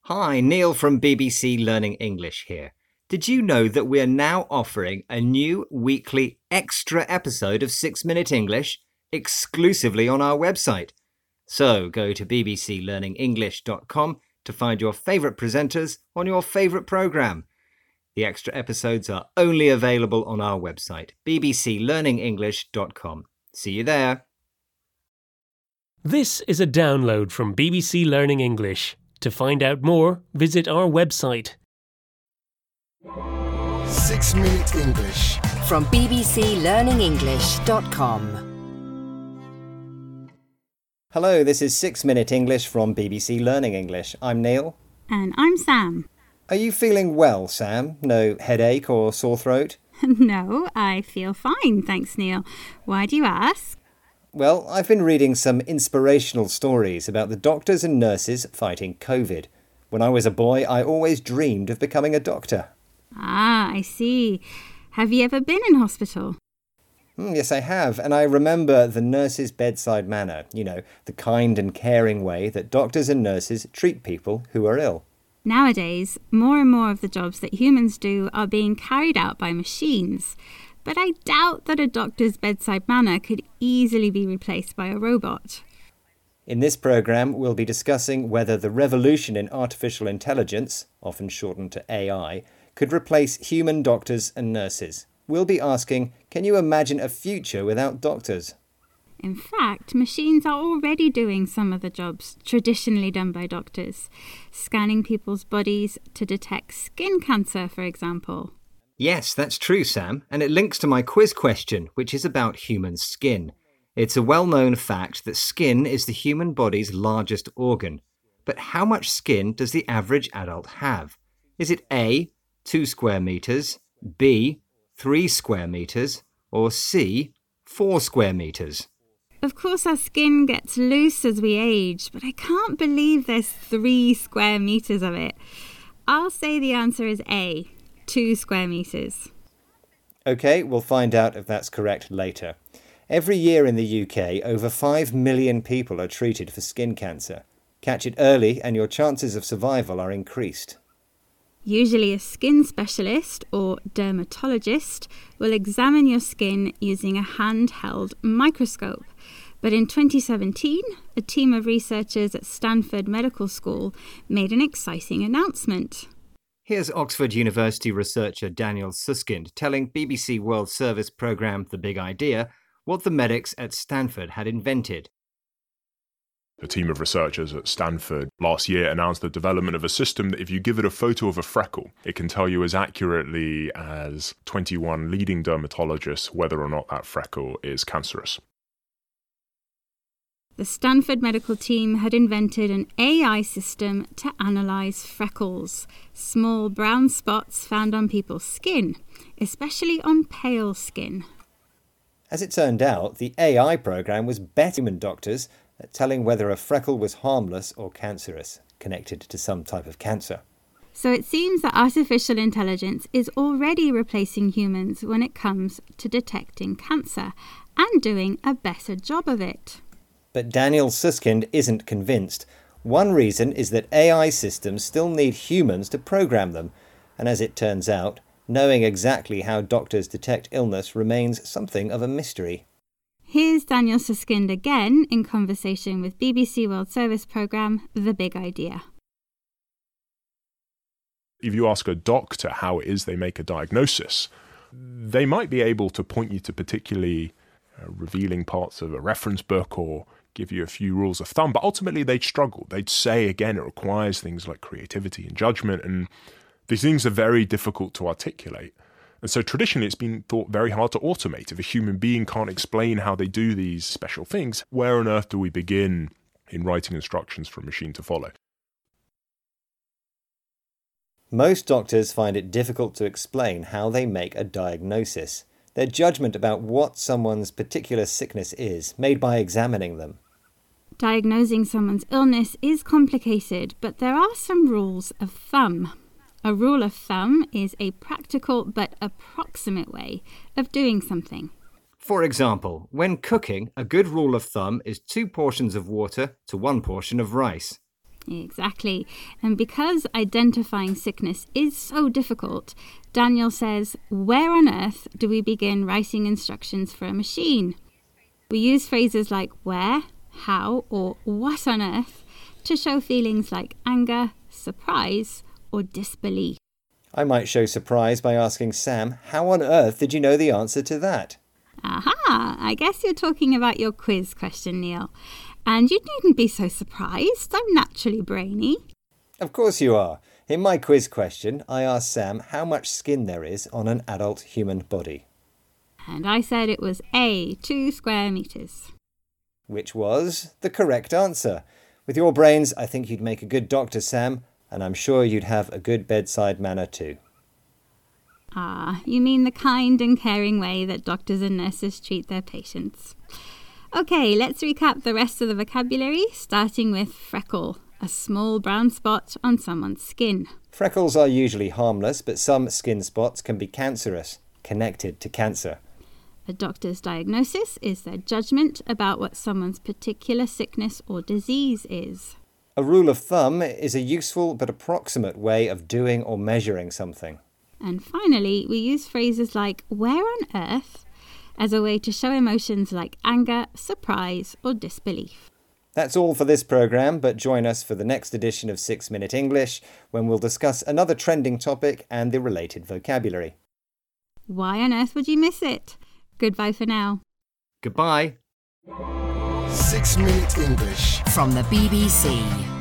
Hi, Neil from BBC Learning English here. Did you know that we are now offering a new weekly extra episode of 6 Minute English exclusively on our website? So go to bbclearningenglish.com to find your favourite presenters on your favourite programme. The extra episodes are only available on our website, bbclearningenglish.com. See you there. This is a download from BBC Learning English. To find out more, visit our website. 6 Minute English from bbclearningenglish.com. Hello, this is 6 Minute English from BBC Learning English. I'm Neil. And I'm Sam. Are you feeling well, Sam? No headache or sore throat? No, I feel fine, thanks, Neil. Why do you ask? Well, I've been reading some inspirational stories about the doctors and nurses fighting COVID. When I was a boy, I always dreamed of becoming a doctor. Ah, I see. Have you ever been in hospital? Yes, I have, and I remember the nurse's bedside manner, the kind and caring way that doctors and nurses treat people who are ill. Nowadays, more and more of the jobs that humans do are being carried out by machines. But I doubt that a doctor's bedside manner could easily be replaced by a robot. In this programme, we'll be discussing whether the revolution in artificial intelligence, often shortened to AI, could replace human doctors and nurses. We'll be asking, can you imagine a future without doctors? In fact, machines are already doing some of the jobs traditionally done by doctors, scanning people's bodies to detect skin cancer, for example. Yes, that's true, Sam, and it links to my quiz question, which is about human skin. It's a well-known fact that skin is the human body's largest organ. But how much skin does the average adult have? Is it A, 2 square metres, B, 3 square metres, or C, 4 square metres? Of course, our skin gets loose as we age, but I can't believe there's 3 square metres of it. I'll say the answer is A. 2 square metres. OK, we'll find out if that's correct later. Every year in the UK, over 5 million people are treated for skin cancer. Catch it early and your chances of survival are increased. Usually a skin specialist or dermatologist will examine your skin using a handheld microscope. But in 2017, a team of researchers at Stanford Medical School made an exciting announcement. Here's Oxford University researcher Daniel Susskind telling BBC World Service programme The Big Idea what the medics at Stanford had invented. A team of researchers at Stanford last year announced the development of a system that if you give it a photo of a freckle, it can tell you as accurately as 21 leading dermatologists whether or not that freckle is cancerous. The Stanford medical team had invented an AI system to analyse freckles, small brown spots found on people's skin, especially on pale skin. As it turned out, the AI programme was better than human doctors at telling whether a freckle was harmless or cancerous, connected to some type of cancer. So it seems that artificial intelligence is already replacing humans when it comes to detecting cancer and doing a better job of it. But Daniel Susskind isn't convinced. One reason is that AI systems still need humans to program them, and as it turns out, knowing exactly how doctors detect illness remains something of a mystery. Here's Daniel Susskind again in conversation with BBC World Service programme The Big Idea. If you ask a doctor how it is they make a diagnosis, they might be able to point you to particularly revealing parts of a reference book or give you a few rules of thumb, but ultimately they'd struggle. They'd say, again, it requires things like creativity and judgment, and these things are very difficult to articulate. And so traditionally it's been thought very hard to automate. If a human being can't explain how they do these special things, where on earth do we begin in writing instructions for a machine to follow? Most doctors find it difficult to explain how they make a diagnosis. Their judgment about what someone's particular sickness is made by examining them. Diagnosing someone's illness is complicated, but there are some rules of thumb. A rule of thumb is a practical but approximate way of doing something. For example, when cooking, a good rule of thumb is 2 portions of water to 1 portion of rice. Exactly. And because identifying sickness is so difficult, Daniel says, where on earth do we begin writing instructions for a machine? We use phrases like where, how, or what on earth to show feelings like anger, surprise, or disbelief. I might show surprise by asking Sam, how on earth did you know the answer to that? Aha! I guess you're talking about your quiz question, Neil. And you needn't be so surprised. I'm naturally brainy. Of course you are. In my quiz question, I asked Sam how much skin there is on an adult human body. And I said it was 2 square metres. Which was the correct answer. With your brains, I think you'd make a good doctor, Sam, and I'm sure you'd have a good bedside manner too. Ah, you mean the kind and caring way that doctors and nurses treat their patients. OK, let's recap the rest of the vocabulary, starting with freckle, a small brown spot on someone's skin. Freckles are usually harmless, but some skin spots can be cancerous, connected to cancer. A doctor's diagnosis is their judgment about what someone's particular sickness or disease is. A rule of thumb is a useful but approximate way of doing or measuring something. And finally, we use phrases like where on earth as a way to show emotions like anger, surprise, or disbelief. That's all for this programme, but join us for the next edition of 6 Minute English, when we'll discuss another trending topic and the related vocabulary. Why on earth would you miss it? Goodbye for now. Goodbye. 6 Minute English from the BBC.